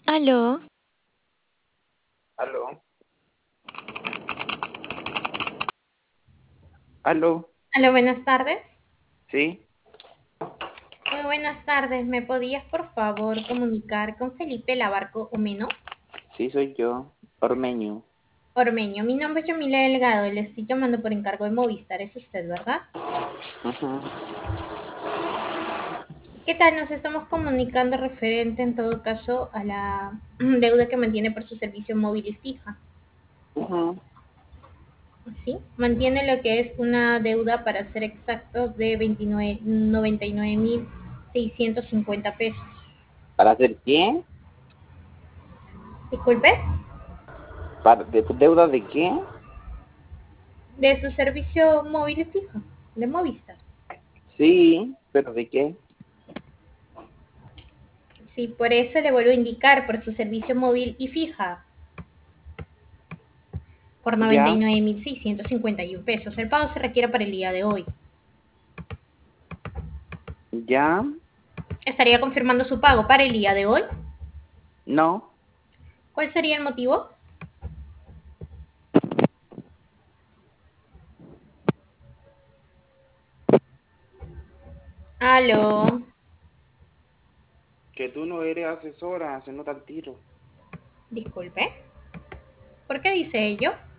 Aló, Aló, aló, aló, buenas tardes. sí, Muy buenas tardes. ¿Me podías, por favor, comunicar con Felipe Labarco Omeno? sí soy yo, Ormeño. Ormeño, mi nombre es Yamila Delgado y le estoy llamando por encargo de Movistar. Es usted, ¿verdad? Ujú, ¿Qué tal? Nos estamos comunicando referente, en todo caso, a la deuda que mantiene por su servicio móvil y fija. ujú. ¿Sí? Mantiene lo que es una deuda, para ser exactos, de 99.650 pesos. ¿Para hacer qué? Disculpe. ¿De deuda de qué? De su servicio móvil y fijo, de Movistar. Sí, pero ¿de qué? Sí, por eso le vuelvo a indicar, por su servicio móvil y fija, por Ya, 99.651 pesos. El pago se requiere para el día de hoy. ya, ¿Estaría confirmando su pago para el día de hoy? no, ¿Cuál sería el motivo? Aló, que tú no eres asesora, se nota el tiro. disculpe. ¿Por qué dice ello?